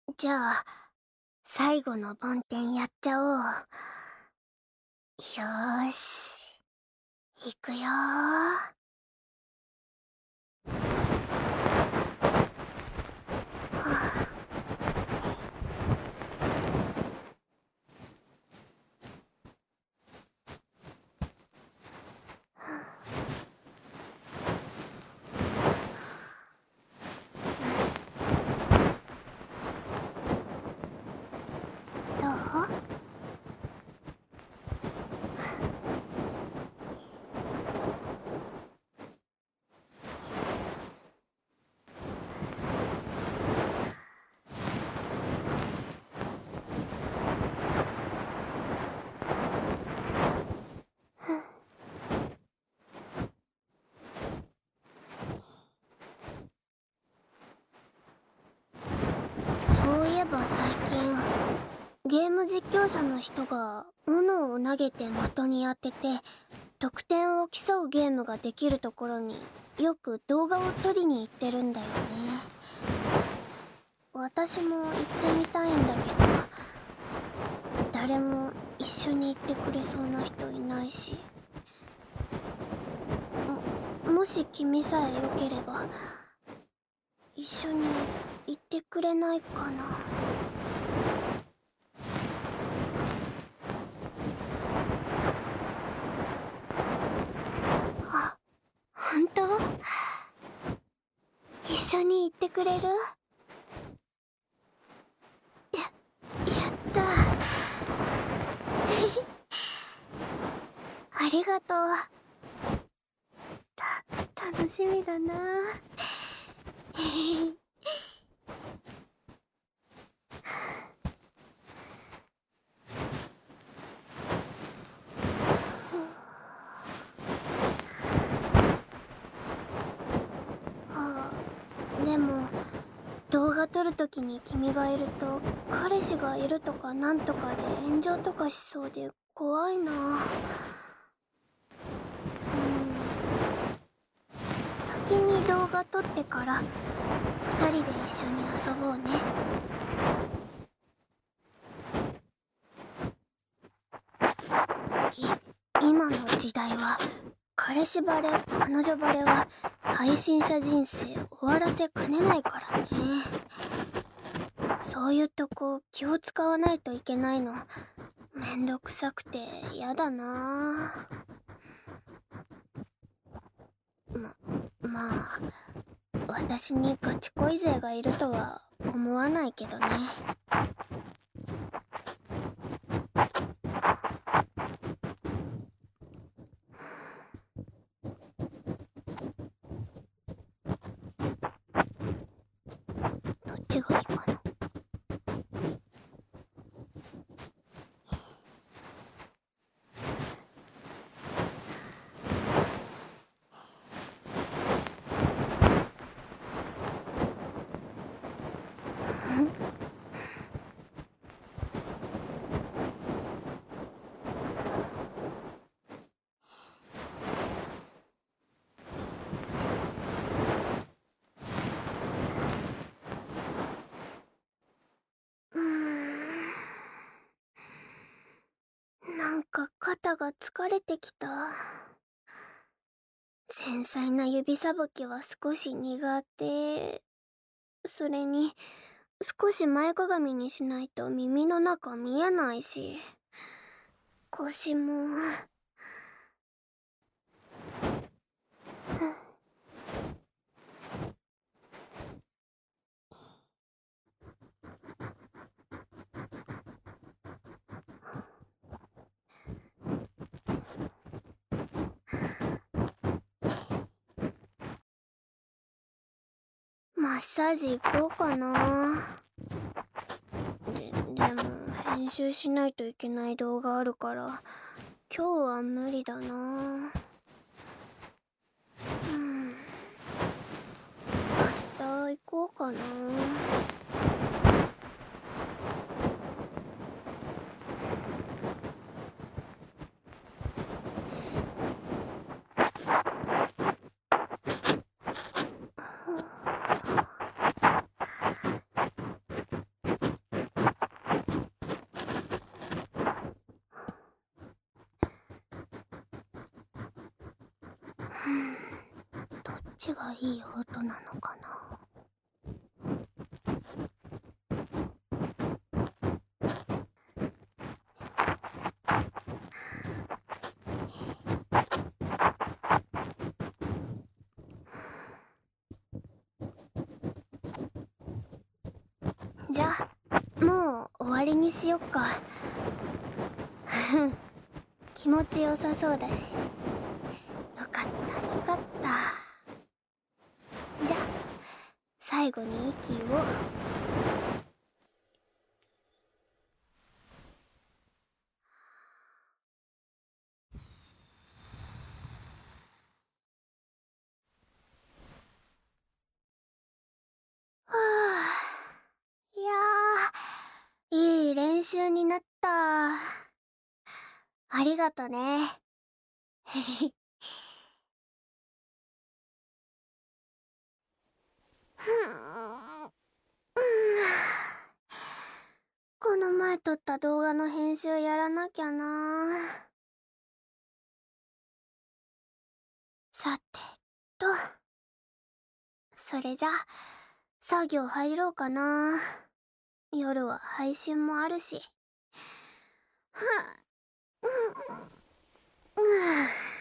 じゃあ、最後の梵天やっちゃおう。よーし。いくよー。はあ、どう？そういえば最近、ゲーム実況者の人が斧を投げて的に当てて得点を競うゲームができるところによく動画を撮りに行ってるんだよね。私も行ってみたいんだけど、誰も一緒に行ってくれそうな人いないし。もし君さえよければ一緒に行ってくれないかな。あ、本当？一緒に行ってくれる？やったありがとう。楽しみだな。でも動画撮るときに君がいると彼氏がいるとかなんとかで炎上とかしそうで怖いな。先に動画撮ってから二人で一緒に遊ぼうね。今の時代は彼氏バレ彼女バレは配信者人生終わらせかねないからね。そういうとこ気を使わないといけないのめんどくさくてやだな。まあ私にガチ恋勢がいるとは思わないけどね。どっちがいいかな。なんか肩が疲れてきた。繊細な指さばきは少し苦手。それに少し前かがみにしないと耳の中見えないし、腰もマッサージ行こうかな。でも編集しないといけない動画あるから今日は無理だな。明日行こうかな。 ちがいい音なのかな。じゃあもう終わりにしよっか。気持ちよさそうだし。よかったよかった。じゃあ最後に息を。はあ、いやー、いい練習になった。ありがとね。この前撮った動画の編集やらなきゃな。さてと、それじゃ作業入ろうかな。夜は配信もあるし。はっ、うん、うん。